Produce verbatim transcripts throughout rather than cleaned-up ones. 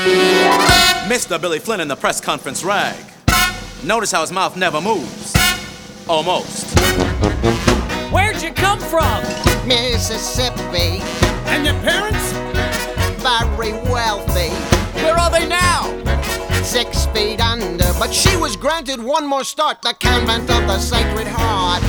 Mister Billy Flynn in the press conference rag. Notice how his mouth never moves. Almost. Where'd you come from? Mississippi. And your parents? Very wealthy. Where are they now? Six feet under, but she was granted one more start, the convent of the Sacred Heart.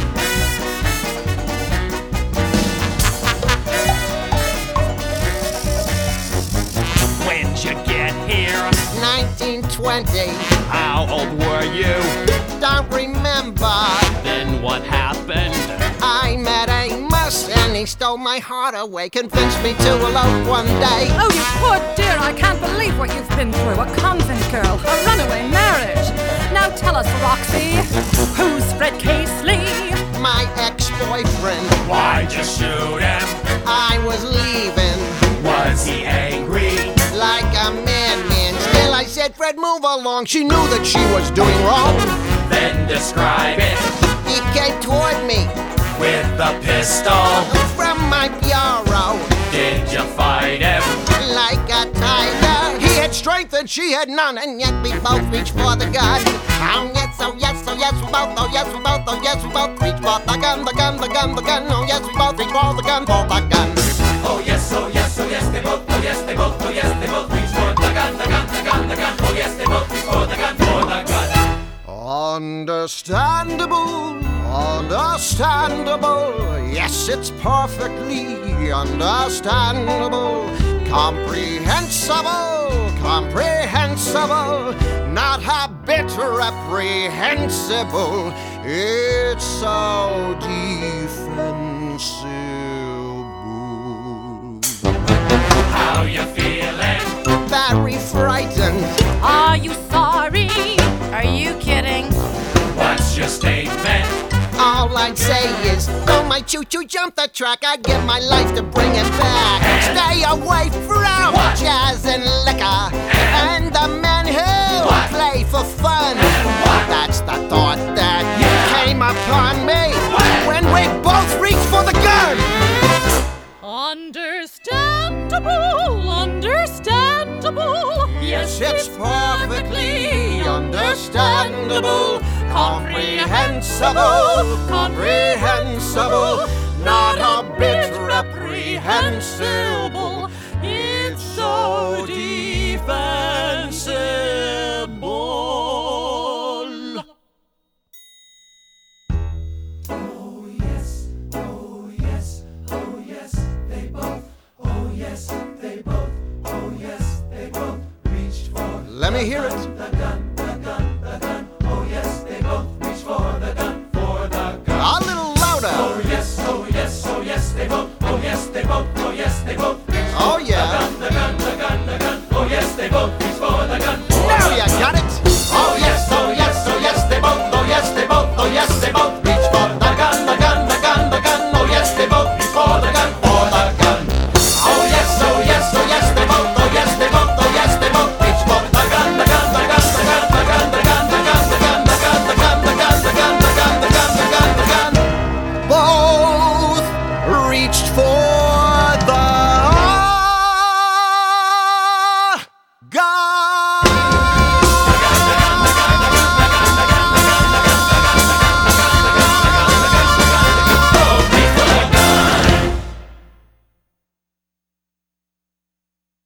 When'd you get here? nineteen twenty. How old were you? Don't remember. Then what happened? I met Amos and he stole my heart away, convinced me to elope one day. Oh, you poor dear, I can't believe what you've been through. A convent girl, a runaway marriage. Now tell us, Roxy, who's Fred Casely? My ex-boyfriend. Why'd you shoot him? I was leaving. Was he angry? Like a madman. Still I said, Fred, move along. She knew that she was doing wrong. Then describe it. He came toward me with the pistol. From my bureau. Did you fight him? Like a tiger. He had strength and she had none, and yet we both reached for the gun. Oh yes, oh yes, oh yes, we both, oh yes, we both, oh yes, we both reached for the gun, the gun, the gun, the gun. Oh yes, we both reached for the gun, for the gun. Oh yes, oh yes, oh yes, they both, oh yes, they both, oh yes, they both reached for the gun, the gun, the gun, the gun. Oh yes, they both reached for the gun, for the gun. Understandable, understandable. Yes, it's perfectly understandable. Comprehensible, comprehensible. Not a bit reprehensible. It's so defensible. How you feeling? Very frightened. Are you sorry? Are you kidding? What's your statement? All I'd say is, don't my choo-choo jump the track, I'd give my life to bring it back. And stay away from what? Jazz and liquor and, and the men who what? play for fun. That's the thought that yeah. came upon me when? when we both reached for the gun. Understandable, understandable. Yes, it's perfectly understandable. Comprehensible, comprehensible. Not a bit reprehensible. It's so defensible. Oh yes, oh yes, oh yes, they both. Oh yes, they both. Oh yes, they both reached for. Let me hear it. The gun, the gun, the gun. Oh yes, they both reached for the gun, for the gun. A little louder. Oh yes, oh yes, oh yes, they both. Oh yes, they both.